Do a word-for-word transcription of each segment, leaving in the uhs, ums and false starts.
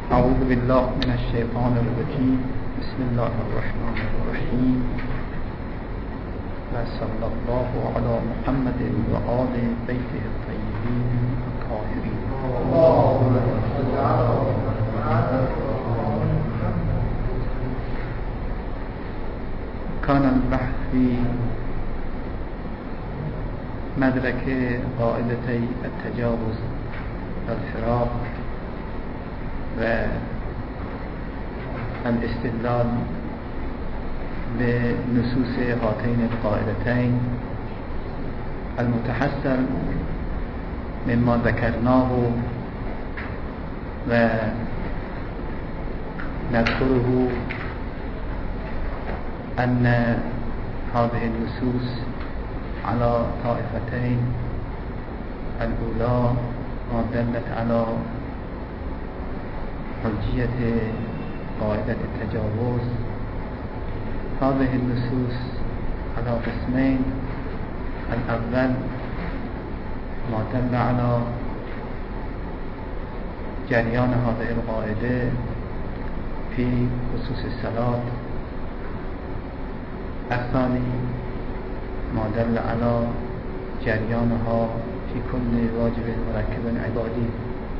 أعوذ بالله من الشيطان الرجيم. بسم الله الرحمن الرحيم. وصلى الله على محمد وآل بيته الطيبين الطاهرين. كان البحث في مدرك قاعدتي التجاوز والفراق والاستدلال بنصوص هاتين القاعدتين المتحصل مما ذكرناه ونذكره أن هذه النصوص على طائفتين. الأولى ما دلت على حجية قاعدة التجاوز. هذه النصوص على قسمين. الأول ما دل على جريان هذه القاعدة في خصوص الصلاة. الثاني ما دل على جريانها في كل واجب مركب عبادي.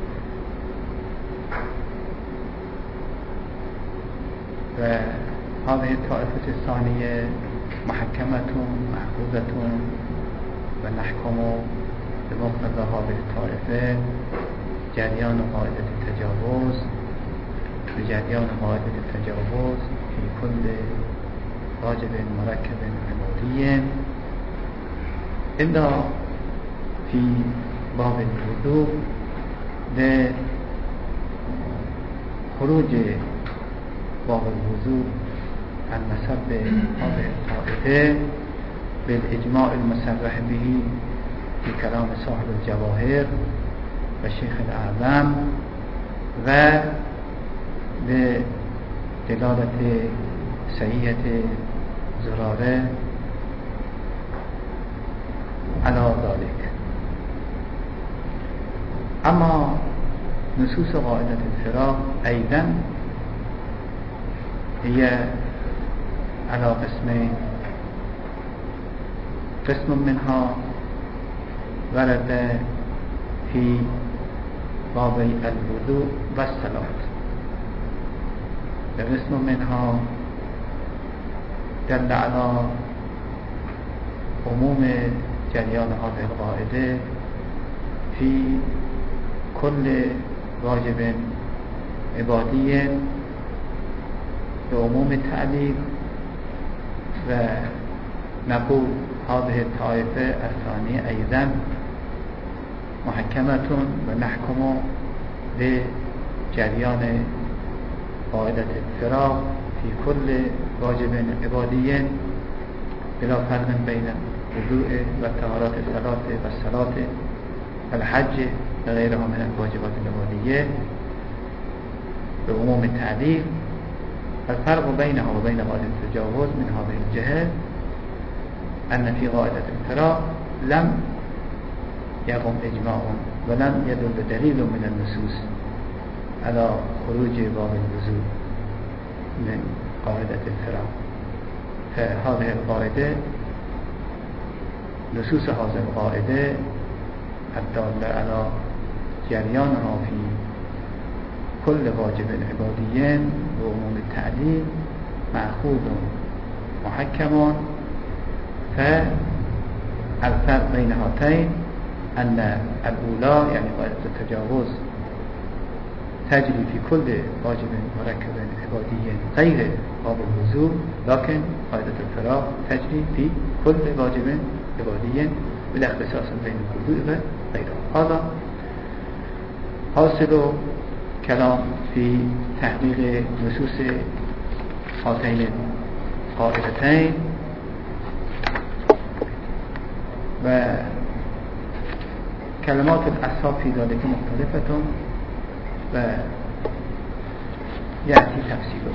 وهذه الطائفة الثانية محكمة محفوظة ونحكم بمقتضى هذه الطائفة جريان قاعدة التجاوز بجريان قاعدة التجاوز في كل واجب مركب عبادي إلا في باب الوضوء لخروج باب الوضوء عن مسب هذه الطائفة بالإجماع المصرح به في كلام صاحب الجواهر والشيخ الأعظم وبدلالة سيئة زرارة على ذلك. أما نصوص قاعدة الفراق أيضا هي على قسمين. قسم منها ورد في بابي الوضوء والصلاة، وقسم منها دل على عموم جريان هذه القاعدة في كل واجب عبادي بعموم التعليل. ونقول هذه الطائفة الثانية أيضا محكمة ونحكم بجريان قاعدة الفراق في كل واجب عبادي بلا فرق بين الوضوء والطهارة الصلاة والصلاة الحج وغيرها من الواجبات العبادية بعموم التعليل. الفرق بينها وبين قاعدة التجاوز من هذه الجهة أن في قاعدة الفراق لم يقم إجماع ولم يدل دليل من النصوص على خروج باب الوضوء من قاعدة الفراق. فهذه القاعدة نصوص هذه القاعدة الدالة على جريانها في كل واجب عبادي وعموم التعليل مأخوذ محكم. فالفرق بين هاتين أن الأولى يعني قاعدة التجاوز تجري في كل واجب مركب عبادي غير باب الوضوء، لكن قاعدة الفراق تجري في كل واجب عبادي بلا اختصاص بين الوضوء وغيره. هذا حاصل كلام في تحقيق نصوص هاتين القاعدتين. وكلمات الأصحاب في ذلك مختلفة ويأتي تفصيله.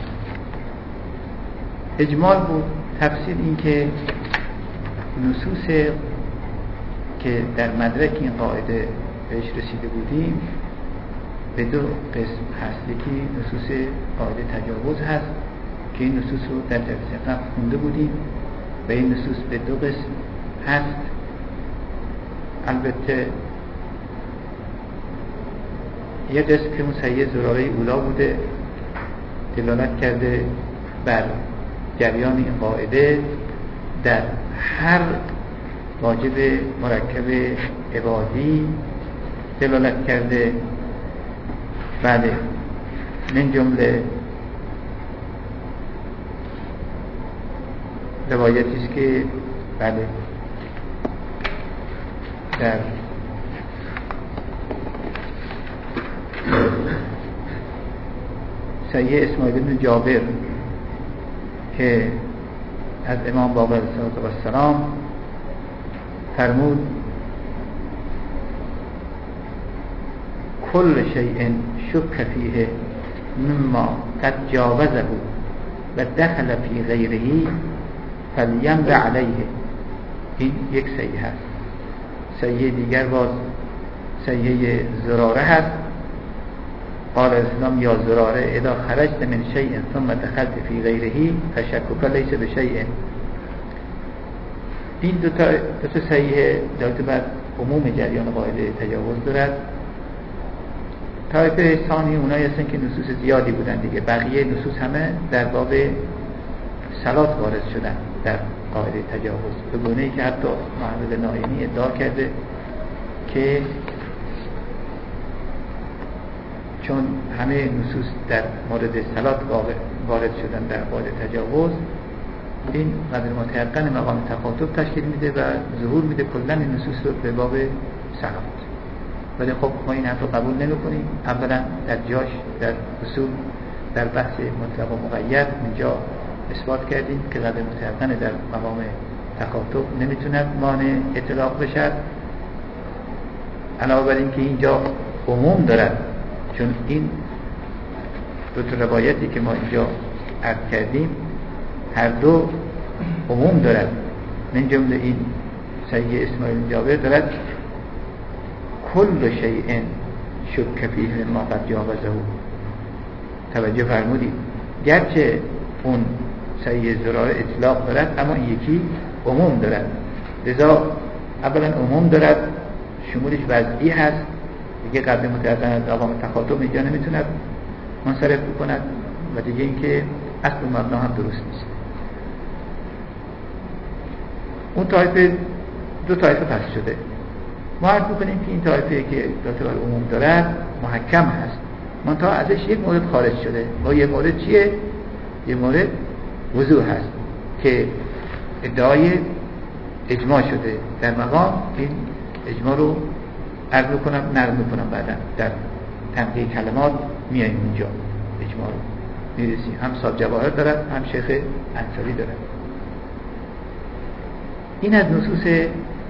اجمال بود. تفصیل این که نصوص که در مدرک این قاعده بهش رسیده بودیم به دو قسم هست. یکی نصوص قاعده تجاوز هست که این نصوص رو در جلسه قبل خونده بودیم و این نصوص به دو قسم هست. البته یه قسم که مسیح زراره اولا بوده دلالت کرده بر جریان این قاعده در هر واجب مرکب عبادی دلالت کرده. بله، من جمله روایتی است که بله در صحیح اسماعیل بن جابر که از امام باقر علیه السلام فرمود کل شیء شک فیه مما قد جاوزه و دخل فی غیره فلیمر علیه. این یک صحیح هست. صحیح دیگر باز صحیح زراره هست. قال الاسلام یا زراره اذا خرجت من شیء ثم دخلت فی غیره فشکک لیس بشیء. این دو تا دو تا صحیح دلالت بر عموم جریان قاعده تجاوز دارد. طایفه ثانی اونایی هستن که نصوص زیادی بودن دیگه. بقیه نصوص همه در باب صلات وارد شدن در قاعده تجاوز، به گونه‌ای که حتی محمد نایمی ادعا کرده که چون همه نصوص در مورد صلات وارد شدن در قاعده تجاوز، این قدر متیقن مقام تخاطب تشکیل میده و ظهور میده کلا این نصوص رو به باب صلات. ولی خب ما این حرف رو قبول نمی کنیم. اولا در جاش در اصول در بحث مطلق و مقید اینجا اثبات کردیم که قدر متیقن در مقام تخاطب نمیتوند مانع اطلاق بشد. علاوه بر این که اینجا عموم دارد، چون این دو تا روایتی که ما اینجا عرض کردیم هر دو عموم دارد. من جمله این صحیح اسماعیل جابر دارد کل شیء شک فیه مما قد جاوزه. توجه فرمودید گرچه اون صحیح زراره اطلاق دارد اما این یکی عموم دارد. لذا اولا عموم دارد، شمولش وضعی هست دیگه، قبل متعدد از عوام تخاطب اینجا نمیتوند منصرف بکند و دیگه اینکه اصل مبنا هم درست نیست. اون طایفه دو طایفه پس شده. ما عرض می‌کنیم که این طایفه که داده بر عموم دارد محکم هست، منتها ازش یک مورد خارج شده. و یک مورد چیه؟ یک مورد وضوح هست که ادعای اجماع شده در مقام. این اجماع رو عرض می‌کنم نقل می‌کنم بعدا در تنقیح کلمات میایم اینجا اجماع رو میرسیم. هم صاحب جواهر دارد هم شیخ انصاری دارد. این از نصوص.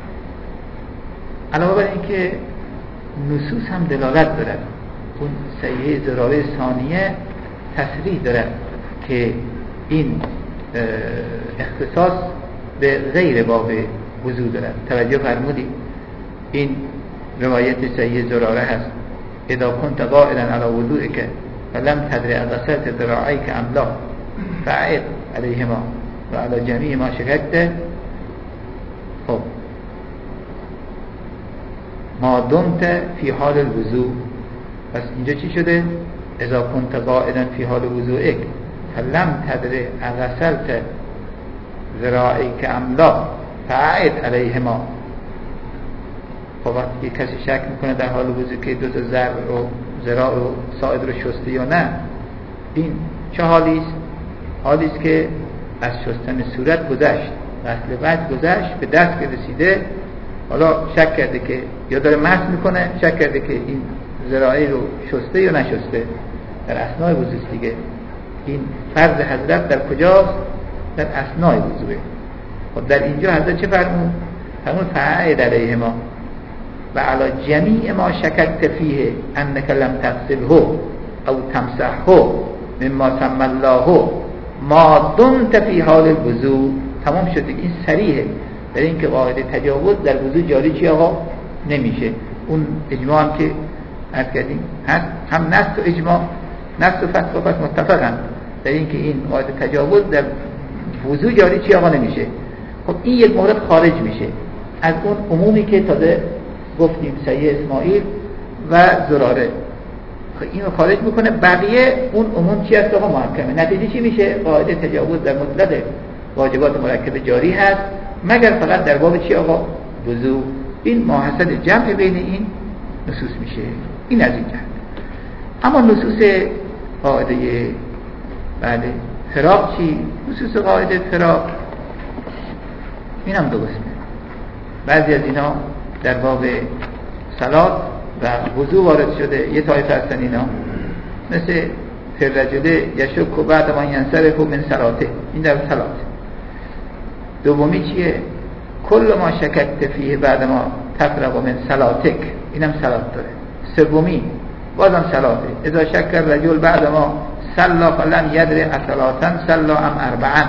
علاوه بر اینکه نصوص هم دلالت دارد، اون صحیح زراره ثانیه تصریح دارد که این اختصاص به غیر باب وضو دارد. توجه فرمودید این روایت صحیح زراره هست اذا كنت قائلا على وضوئك فلم تدر غسلت ذراعيك ام لا فاعد عليهما وعلى جميع ما شككت. خب ما دمت فی حال الوضوء. پس اینجا چی شده؟ اذا كنت قائلا فی حال وضوئك فلم تدر غسلت ذراعيك ام لا فاعد عليهما. خب وقتی کسی شک میکنه در حال وضو که دو تا ذر رو ذراع و ساعد رو شسته یا نه، این چه حالی است؟ حالی است که از شستن صورت گذشت، غسل وجه گذشت، به دست که رسیده حالا شک کرده که یا داره مسح میکنه، شک کرده که این ذراعی رو شسته یا نشسته در اثناء وضو دیگه. این فرض حضرت در کجاست؟ در اثناء وضوئه. خب در اینجا حضرت چه فرمود؟ فرمود فاعد علیهما و علی جمیع ما شککت فیه انک لم تغسله او تمسحه مما سمی الله ما دمت فی حال الوضو. تمام شد. این صریحه در اینکه قاعده تجاوز در وضو جاری چی آقا نمیشه. اون اجماع هم که عرض کردیم هست هم نص و اجماع، نص و فتوا پس متفقن در اینکه این قاعده تجاوز در وضو جاری چی آقا نمیشه. خب این یک مورد خارج میشه از اون عمومی که تازه گفتیم سیه اسماعیل و زراره، خب اینو خارج میکنه. بقیه اون عموم چی هست آقا؟ محکمه. نتیجه چی میشه؟ قاعده تجاوز در مطلق واجبات مرکب جاری هست مگر فقط در باب چی آقا؟ وضو. این ماحصل جمع بین این نصوص میشه. این از این جهت. اما نصوص قاعده بله فراق چی؟ نصوص قاعده فراق این هم دو قسمه. بعضی از اینا در باب صلات و وضو وارد شده، یه طایفه هستن اینا مثل فرجله یشک و بعد ما ینصرف من صلاته، این در صلات. دومی چیه؟ کل ما شکت فیه بعد ما تفرق من صلاتک، اینم صلات داره. سومی بازم صلاته، اذا شک الرجل بعد ما صلا فلم یدر اصلاتن صلا ام اربعن.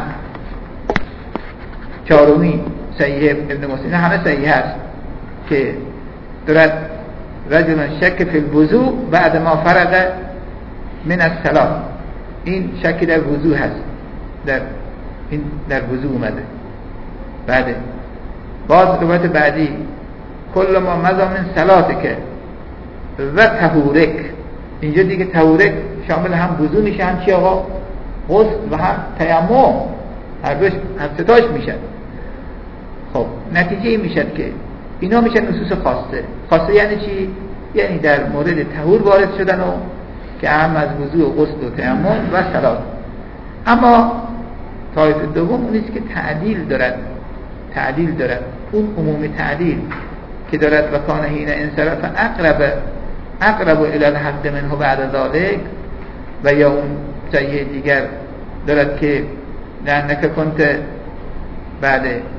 چهارمی صحیح ابن مسلم، همه صحیح هست که دارد رجل شک فی الوضو بعد ما فرغ من الصلاة، این شکی در وضو هست، در این در وضو اومده. بعد باز روایت بعدی کل ما مضى من صلاتک و طهورک، اینجا دیگه طهورک شامل هم وضو میشه هم چی آقا؟ غسل و هم تیمم، هر دوش هر ستاش میشه. خب نتیجه این میشد که اینا میشن نصوص خاصه. خاصه یعنی چی؟ یعنی در مورد طهور وارد شدن و که هم از وضو و غسل و تیمم و صلات. اما طایفه دوم اونیست که تعدیل دارد، تعدیل دارد اون عموم تعدیل که دارد و کان حین انصراف اقرب اقرب الی الحق منه بعد ذلك، و یا اون جای دیگر دارد که لانک کنت بعد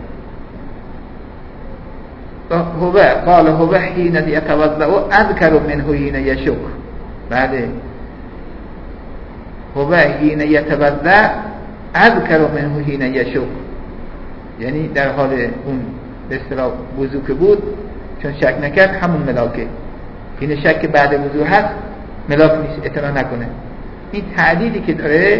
هو قال هو حين يتوضا اذكر منه حين يشك، بعد هو حين يتوضا اذكر منه حين يشك، یعنی در حال اون به اصطلاح وضو که بود چون شک نکرد همون ملاکه. این شک بعد وضو هست ملاک نیست، اطلاع نکنه. این تعدیلی که داره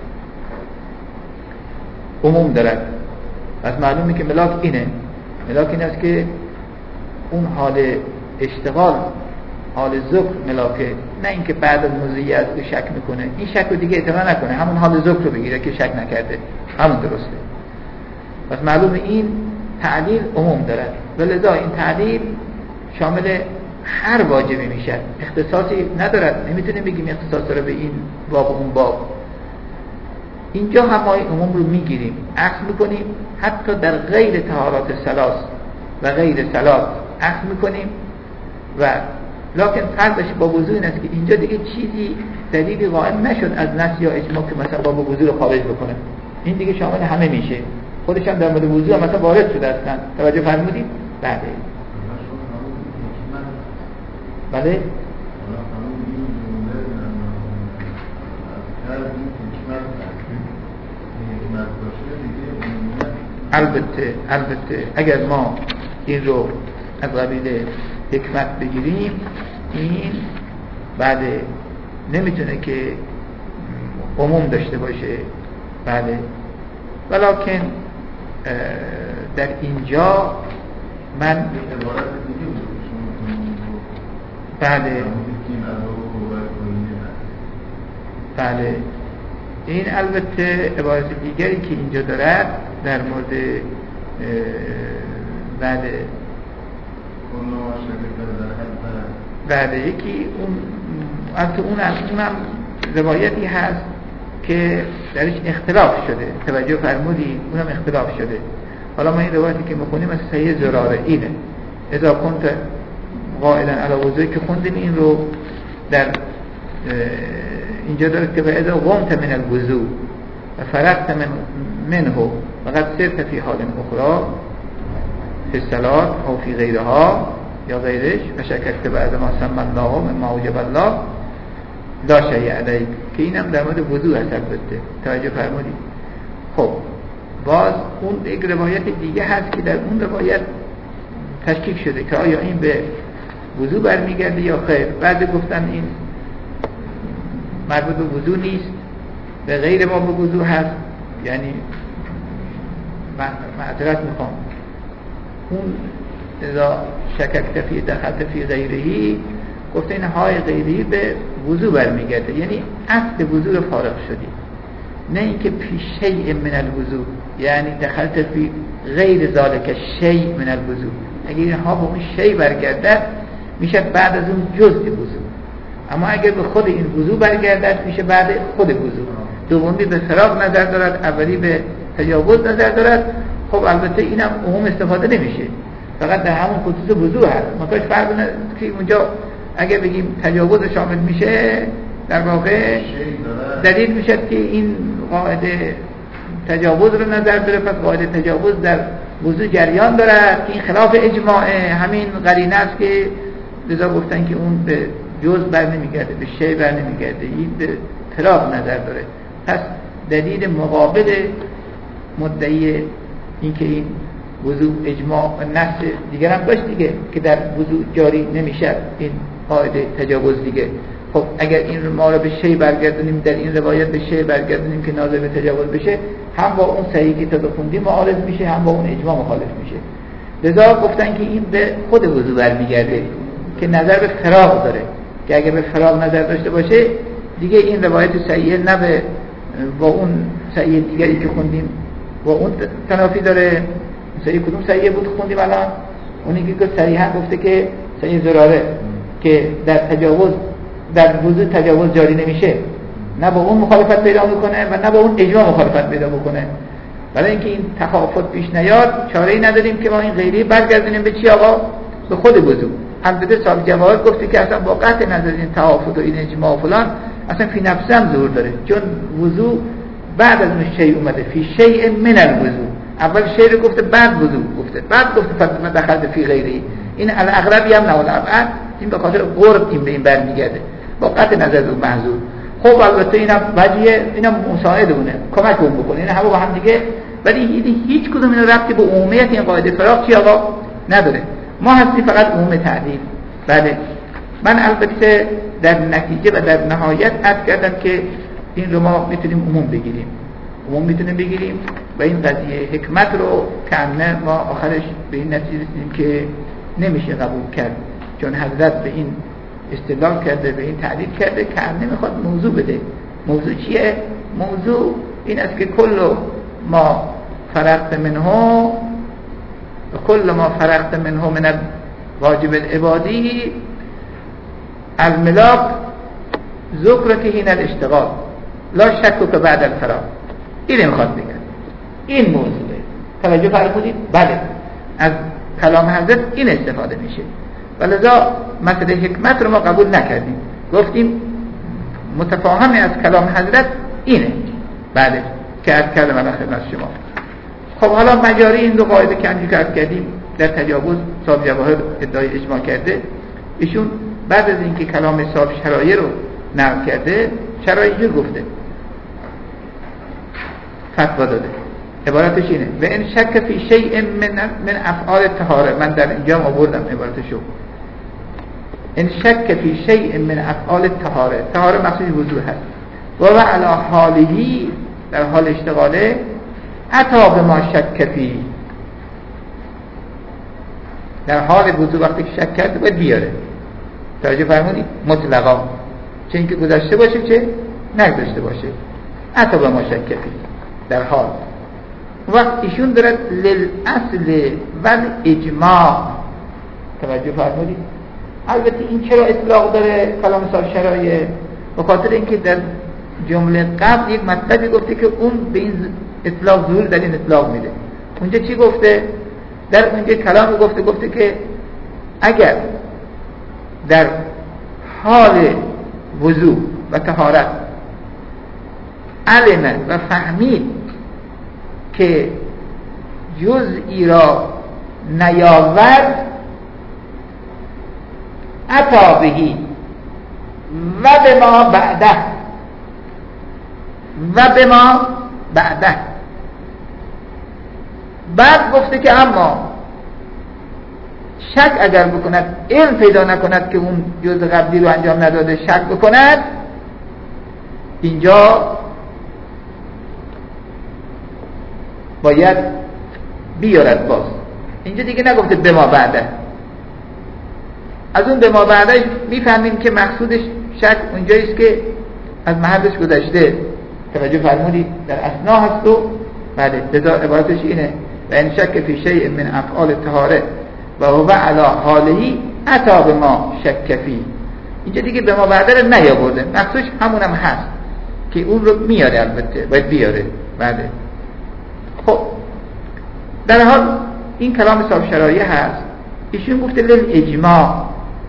عموم دارد. پس معلومه که ملاک اینه، ملاک این است که اون حال اشتغال، حال ذکر ملاکه، نه اینکه بعد از موضوعی از او شک میکنه. این شک رو دیگه اطلاع نکنه، همون حال ذکر رو بگیره که شک نکرده، همون درسته. پس معلومه این تعدیل عموم دارد و لذا این تعدیل شامل هر واجبی میشه، اختصاصی ندارد. نمیتونیم بگیم اختصاص داره به این باب و اون باب. اینجا هم ما این عموم رو میگیریم، عکس میکنیم، حتی در غیر طهارات ثلاث و غیر صلات عکس میکنیم. و لکن فرقش با وضو این است که اینجا دیگه چیزی دلیلی قائم نشد از نص یا اجماع که مثلا باب وضو رو خارج بکنه. این دیگه شامل همه میشه. خودش هم در مورد وضو هم مثلا وارد شده هستن. توجه فرمودید؟ بله بله البته البته اگر ما این رو از قبیل حکمت بگیریم، این بعد نمیتونه که عموم داشته باشه. بله ولکن در اینجا من بله بله این البته عبارت دیگری که اینجا دارد در مورد بله بله یکی اون البته اون اونم روایتی هست که درش اختلاف شده، توجه فرمودید؟ اونم اختلاف شده. حالا ما این روایتی که میخونیم از صحیح زراره اینه، اذا کنت قائلا علی وضوء که خوندیم این رو در اینجا داره که اذا قمت من الوضوء و فرغت من منه و قد صرت فی حال اخرى فی الصلاة او فی غیرها یا غیرش و شکست بعد ما سمى الله مما اوجب الله لا شیء علیک، که اینم در مورد وضوء هست. البته توجه فرمودید؟ خب باز اون یک روایت دیگه هست که در اون روایت تشکیک شده که آیا این به وضو برمیگرده یا خیر. بعد گفتن این مربوط به وضو نیست، به غیر ما به وضو هست، یعنی معذرت میخوام اون اذا شککت فی دخلت فی غیرهی، گفته این های غیری به وضو برمیگرده، یعنی اصل وضو رو فارغ شدی، نه اینکه فی شیء من الوضو، یعنی دخلت فی غیر ذالک شیء من الوضو. اگر اینها به اون شیء برگردد میشه بعد از اون جزء وضو، اما اگر به خود این وضو برگردد میشه بعد خود وضو. دومی به فراغ نظر دارد، اولی به تجاوز نظر دارد. خب البته اینم عموم استفاده نمیشه، فقط در همون خصوص وضو هست. ماکاش فرق نداره که اونجا اگر بگیم تجاوز شامل میشه، در واقع دلیل میشه که این قاعده تجاوز رو نظر داره، پس قاعده تجاوز در وضو جریان دارد. این خلاف اجماع همین قرینه است که لذا گفتن که اون به جز بر نمیگرده، به شی بر نمیگرده، این به فراغ نظر داره. پس دلیل مقابل مدعی این که این وضو اجماع نص دیگر هم داشت دیگه که در وضو جاری نمیشه این قاعده تجاوز دیگه. خب اگر این ما رو به شی برگردونیم، در این روایت به شی برگردونیم که ناظر به تجاوز بشه، هم با اون صحیحی که تا خوندیم معارض میشه، هم با اون اجماع مخالف میشه. لذا گفتن که این به خود وضو برمیگرده که نظر به فراغ داره، که اگر به فراغ نظر داشته باشه دیگه این روایت صحیح نه به با اون صحیح دیگری که خوندیم با اون تنافی داره. صحیح کدوم صحیح بود خوندیم الان؟ اونی که صحیحا گفته که صحیح زراره که در تجاوز در وضو تجاوز جاری نمیشه، نه با اون مخالفت پیدا میکنه و نه با اون اجماع مخالفت پیدا بکنه. برای اینکه این تخافت پیش نیاد چاره‌ای نداریم که ما این غیری برگردونیم به چی آقا؟ به خود وضو. البته صاحب جواهر گفته که اصلا با قطع نظر این تخافت و این اجماع و فلان اصلا فی نفسه هم ظهور داره، چون وضو بعد از اون شیء اومده، فی شیء من الوضو. اول شیء رو گفته بعد وضو گفته، بعد گفته فاطمه دخلت فی غیری. این الاغربی هم نه الابعد، این به خاطر قرب این به این برمیگرده با قطع نظر اون محذور. خب البته اینم وجیه، اینم مساعدونه، کمک اون بکنه، این همه با هم دیگه. ولی هیچ کدوم اینا ربطی به عمومیت این قاعده فراغ چی آقا نداره. ما هستی فقط عموم تعدیل. بله من البته در نتیجه و در نهایت عرض کردم که این رو ما میتونیم عموم بگیریم، عموم میتونیم بگیریم و این قضیه حکمت رو کنه ما آخرش به این نتیجه رسیدیم که نمیشه قبول کرد، چون حضرت به این استدلال کرده، به این تعلیل کرده که نمیخواد موضوع بده. موضوع چیه؟ موضوع این است که کل ما فرقت منه کل ما فرقت منه من واجب العبادی الملاک ذکر که هین الاشتغال لا شک که بعد الفراغ. این میخواد بگن این موضوعه. توجه فرمودید؟ بله از کلام حضرت این استفاده میشه، ولذا مسئله حکمت رو ما قبول نکردیم، گفتیم متفاهمی از کلام حضرت اینه. بله که از کلام الله خدمت شما. خب حالا مجاری این دو قاعده که همجور که از کردیم در تجاوز صاحب جواهر ادعای اجماع کرده، ایشون بعد از اینکه کلام صاحب شرایع رو نقل کرده، شرایع جور گفته فتوا داده، عبارتش اینه و ان شک فی شیء من من افعال طهاره. من در اینجا آوردم عبارتشو، ان شک فی شیء من افعال طهاره، طهاره مقصود وضو هست، و و علی حاله در حال اشتغاله عطا به ما شک فی، در حال وضو وقتی که شک کرده باید بیاره. توجه فرمودید؟ مطلقا چه اینکه گذشته باشه چه نگذشته باشه. عطا به ما شک فی در حال وقت ایشون دارد للاصل و اجماع. توجه فرمودید؟ البته این چرا اطلاق داره کلام صاحب شرایع؟ به خاطر اینکه در جمله قبل یک مطلبی گفته که اون به این اطلاق ظهور در این اطلاق میده. اونجا چی گفته؟ در اونجا کلام گفته گفته که اگر در حال وضو و طهارت علم و فهمید که جزئی را نیاورد عطا بهی و به ما بعده و به ما بعده. بعد گفته که اما شک اگر بکند، علم پیدا نکند که اون جز قبلی رو انجام نداده، شک بکند، اینجا باید بیارد. باز اینجا دیگه نگفته به ما بعده، از اون به ما بعده میفهمیم که مقصودش شک اونجاییست که از محلش گذشته. توجه فرمودید؟ در اثنا هست و بله، لذا عبارتش اینه و این شک فی شیء من افعال طهاره و هو علی حالهی اتی به ما شک فی. اینجا دیگه به ما بعده رو نیاورده، مقصودش همونم هست که اون رو میاره، البته باید بیاره. بله خب در حال این کلام صاحب شرایع هست. ایشون گفته للاجماع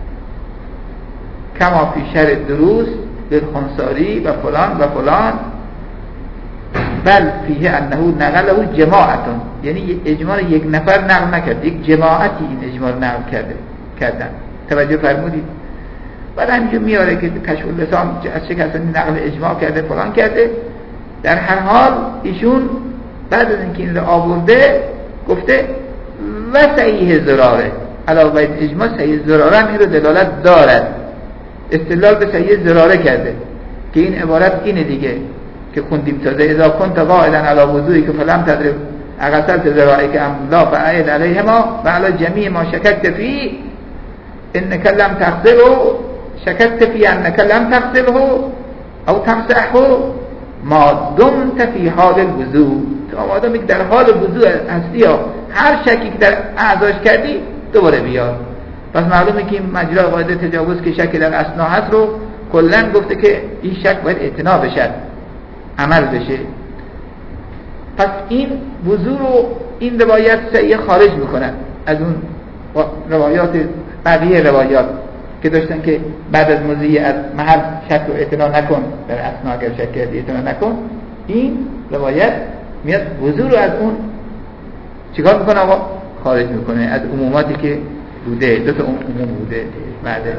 کما فی شرع دروس للخنساری و فلان و فلان بل فیه انه نقله جماعتون، یعنی اجماع یک نفر نقل نکرد، یک جماعتی این اجماع نقل کرده کردن. توجه فرمودید؟ بعد همینجور میاره که کشف اللسان از چه کسانی نقل اجماع کرده فلان کرده. در هر حال ایشون بعد از اینکه این رو آورده گفته و صحیح زراره، علاوه بر اجماع صحیح زراره هم این رو دلالت دارد. استدلال به صحیح زراره کرده که این عبارت اینه دیگه که خوندیم تازه اذا کنت قائلا علی وضوئی که فلم تدرب اغسلت ذرائک ام لا فاعد علیهما و علی جمیع ما شککت فی انک لم تغسله شککت فی انک لم تغسله او تمسحه ما دمت فی حال الوضوء. تو آماده میگه در حال وضوء هستی یا هر شکی که در اعضاش کردی دوباره بیار. پس معلومه که این مجرا قاعده تجاوز که شک در اثنا هست رو کلا گفته که این شک باید اعتنا بشه، عمل بشه. پس این وضو رو این روایت صحیح خارج میکنن از اون روایات بقیه روایات که داشتن که بعد از مضی از محل شک رو اعتنا نکن، در اثنا اگر شک کردی اعتنا نکن. این روایت میاد وضو رو از اون چیکار میکنه آقا؟ خارج میکنه از عموماتی که بوده، دو تا عموم بوده. بعده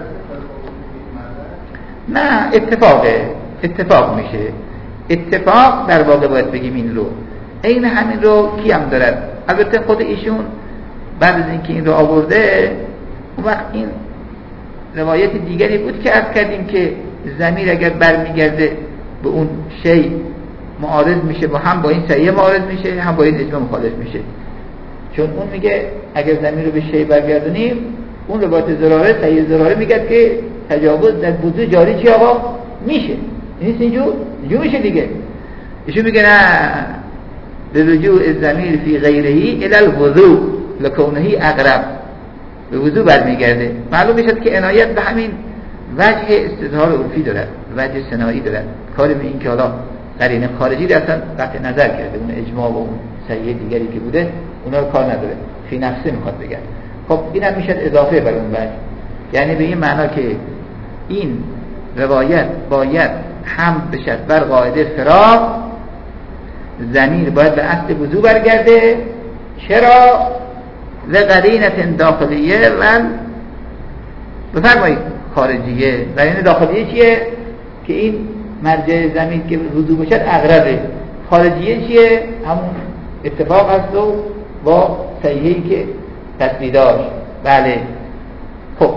نه اتفاقه، اتفاق میشه. اتفاق در واقع باید بگیم این رو این همین رو کی هم دارد. البته خود ایشون بعد از اینکه این رو آورده اون وقت این روایت دیگری بود که عرض کردیم که ضمیر اگر برمیگرده به اون شی معارض میشه، با هم با این صحیح معارض میشه، هم با این اجماع مخالف میشه. چون اون میگه اگر ضمیر رو به شی برگردونیم اون روایت زراره صحیح زراره میگه که تجاوز در وضو جاری چی آقا میشه، نیست اینجور اینجور میشه دیگه. ایشون میگه نه لرجوع الضمیر فی غیره الی الوضوء لکونه اقرب، به وضو برمیگرده. معلوم میشه که عنایت به همین وجه استظهار عرفی دارد، وجه صناعی دارد. کاری به این که حالا قرینه خارجی در اصلا قطع نظر کرده، اون اجماع و اون صحیح دیگری که بوده اونا رو کار نداره، فی نفسه میخواد بگه. خب این هم میشه اضافه بر اون وجه، یعنی به این معنا که این روایت باید هم بشد بر قاعده فراغ، ضمیر باید به اصل وضو برگرده. چرا؟ لقرینه داخلیه و بفرمایید خارجیه. قرینه داخلیه چیه؟ که این مرجع ضمیر که وضو بشد اقربه. خارجیه چیه؟ همون اتفاق هست و با صحیحی که تصویر داشت. بله خب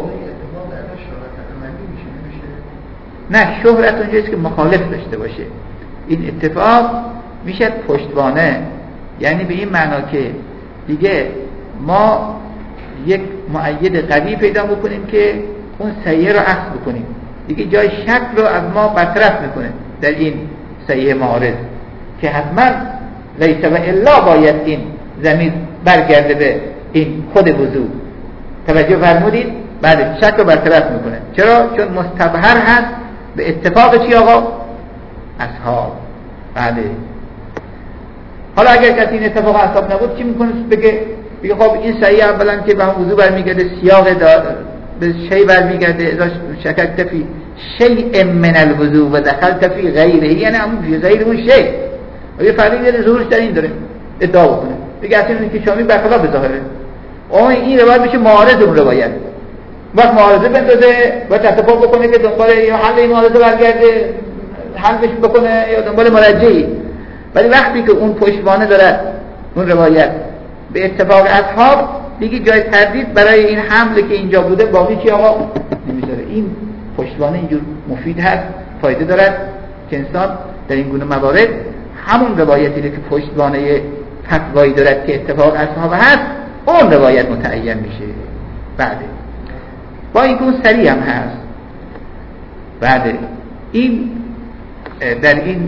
نه شهرت اونجاییست که مخالف داشته باشه. این اتفاق میشه پشتوانه، یعنی به این معنا که دیگه ما یک مؤید قوی پیدا بکنیم که اون صحیح رو اخذ بکنیم، دیگه جای شک رو از ما برطرف میکنه در این صحیح معارض که حتما لیس و الا باید این ضمیر برگرده به این خود وضو. توجه فرمودید؟ بله شک رو برطرف میکنه. چرا؟ چون مستبحر هست به اتفاق چی آقا؟ اصحاب. بله حالا اگر کسی این اتفاق اصحاب نبود چی میکنه؟ بگه بگه خب این صحیح اولا که به هم وضو برمیگرده، سیاق دار به شی برمیگرده، اذا شککت فی شیء من الوضو و دخلت فی غیره، یعنی همون فی غیر اون شی. یه فرقی میاد ظهورش در این داره ادعا بکنه، بگه اصلا این که شامی برخلاف ظاهره. اون این روایت میشه معارض اون روایت. وقت معارضه بندازه و اتفاق بکنه که دنبال یا حل این معارضه برگرده، حلش بکنه یا دنبال مرجعی. ولی وقتی که اون پشتوانه داره اون روایت به اتفاق اصحاب، دیگه جای تردید برای این حمله که اینجا بوده باقی چی آقا نمیذاره. این پشتوانه اینجور مفید هست، فایده دارد که انسان در این گونه موارد همون روایتی که پشتوانه فتوایی دارد که اتفاق اصحاب هست اون روایت متعین میشه. بعد با این گونه سریع هم هست. بعد این در این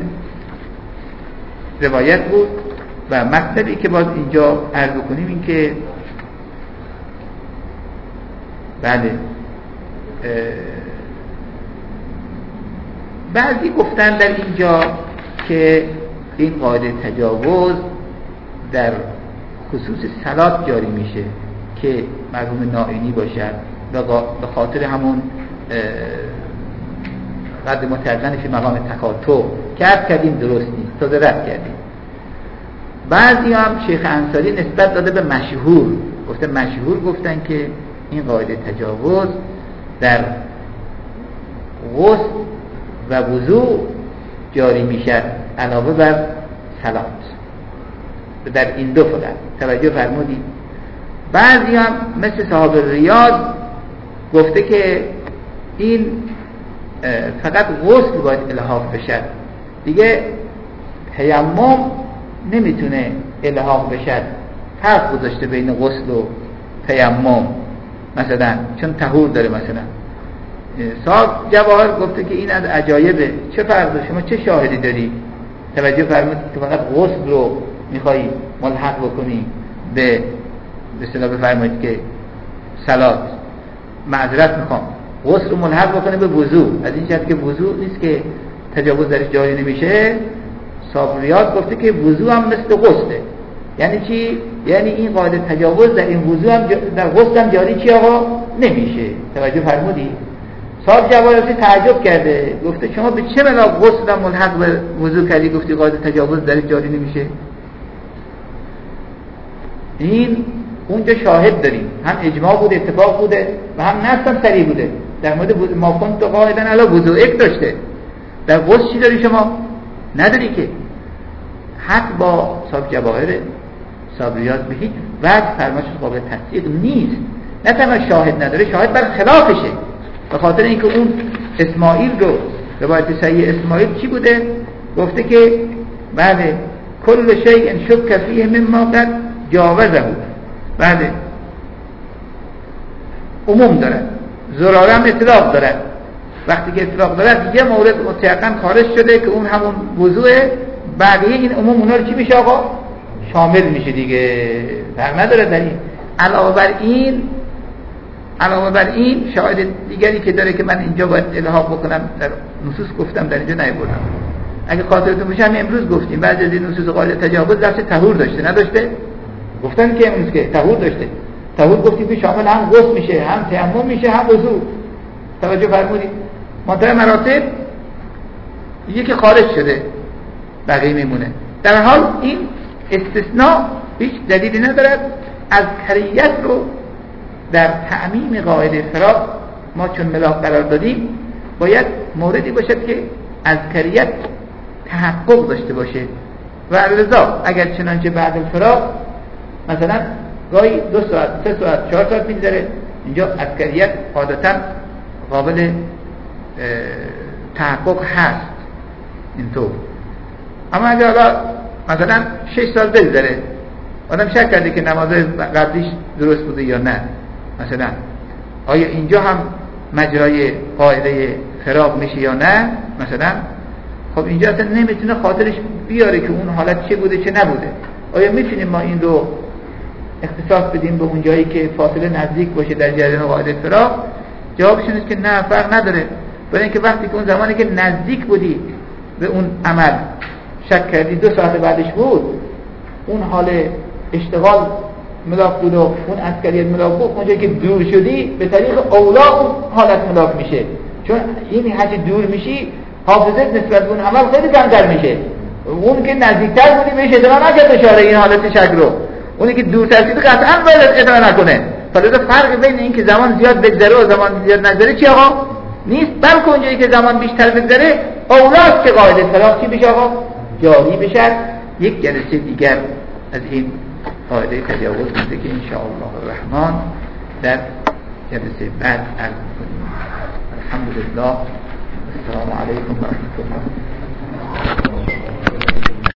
روایت بود و مطلبی که باز اینجا عرض کنیم این که بله بعضی گفتن در اینجا که این قاعده تجاوز در خصوص صلات جاری میشه که مرحوم نائینی باشد و به خاطر همون قد متعلن فی مقام تکاتو که عرض کردیم درست نیست، تازه رد کردیم. بعضی هم شیخ انصاری نسبت داده به مشهور، گفته مشهور گفتن که این قاعده تجاوز در غسل و وضوء جاری میشد علاوه بر صلات، در این دو فقط توجه فرمودید. بعضی هم مثل صاحب ریاض گفته که این فقط غسل باید الحاق بشد، دیگه تیمم نمیتونه الحاق بشد. فرق گذاشته بین غسل و تیمم مثلا، چون طهور داره. مثلا صاحب جواهر گفته که این از عجایبه. چه فرق داره؟ شما چه شاهدی داری؟ توجه فرمودید که فقط غسل رو میخوای ملحق بکنی به به اصطلاح بفرمایید که صلات. معذرت میخوام، غسل رو ملحق بکنه به وضو، از این جهت که وضو نیست که تجاوز درش جاری نمیشه. صابریات گفته که وضو هم مثل غسله. یعنی چی؟ یعنی این قاعده تجاوز در این وضو هم جا... در غسل هم جاری چی آقا نمیشه. توجه فرمودید؟ صاحب جواهری تعجب کرده، گفته شما به چه بنا غسل هم ملحق به وضو کردی گفتی قاعده تجاوز درش جاری نمیشه؟ این اونجا شاهد داریم، هم اجماع بوده، اتفاق بوده و هم نص هم صریح بوده. در مورد ما کنت قاعدن علی وضوءک داشته. در غسل چی داری شما؟ نداری که. حق با صاحب جواهر صابریات به هیچ وجه فرمایش قابل تصدیق نیست. نه تنها شاهد نداره، شاهد بر خلافشه. به خاطر اینکه اون اسماعیل رو روایت صحیح اسماعیل چی بوده؟ گفته که بله کل شیء شک فیه مما قد جاوزه. بله عموم دارد، زراره هم اطلاق دارد. وقتی که اطلاق دارد یه مورد متيقن خارج شده که اون همون وضوعه، بقیه این عموم اونا رو چی میشه آقا؟ شامل میشه دیگه، فرق نداره در این. علاوه بر این علاوه بر این شاهد دیگری که داره که من اینجا باید الحاق بکنم، در نصوص گفتم در اینجا نیاوردم. اگه خاطرتون باشه هم امروز گفتیم بعضی از این نصوص قاعده تجاوز درس طهور داشته، نداشته؟ گفتن که امروز که طهور داشته. طهور گفتیم که شامل هم غسل میشه، هم تیمم میشه، هم وضو. توجه فرمودید؟ منتهی مراتب یکی خارج شده، بقیه میمونه. در حال این استثناء هیچ دلیلی ندارد. از کریت رو در تعمیم قاعده فراق ما چون ملاک قرار دادیم، باید موردی باشد که از کریت تحقق داشته باشه. و رضا اگر چنانچه بعد الفراق مثلا گاهی دو ساعت، سه ساعت، چهار ساعت میگذره، اینجا عسکریت عادتا قابل تحقق هست اینطور. اما اگر حالا مثلا شش سال بگذره، آدم شک کرده که نماز قبلیش درست بوده یا نه، مثلا آیا اینجا هم مجرای قاعده فراق میشه یا نه مثلا، خب اینجا اصلا نمیتونه خاطرش بیاره که اون حالت چه بوده چه نبوده. آیا میتونیم ما این رو اختصاص بدیم به اون جایی که فاصله نزدیک باشه در جریان قاعده فراق؟ جوابش اینه که نه، فرق نداره. برای اینکه وقتی که اون زمانی که نزدیک بودی به اون عمل شک کردی دو ساعت بعدش بود، اون حال اشتغال ملاک بود و اون عسکریت ملاک بود، اونجایی که دور شدی به طریق اولا اون حالت ملاک میشه. چون این هرچی دور میشی حافظت نسبت به اون عمل خیلی کمتر میشه. اون که نزدیکتر بودی بهش ادعا نکرد اشاره این حالت شک رو، اونی که دورتر شده قطعا باید ادعا نکنه. فلذا فرق بین این که زمان زیاد بگذره و زمان زیاد نگذره چی آقا؟ نیست، بلکه اونجایی که زمان بیشتر بگذره اولاست که قاعده فراق چی بشه آقا؟ جاری بشه. یک جلسه دیگر از این قاعده تجاوز بوده که انشاءالله الرحمن در جلسه بعد عرض کنیم. الحمدلله. السلام علیکم و رحمت الله.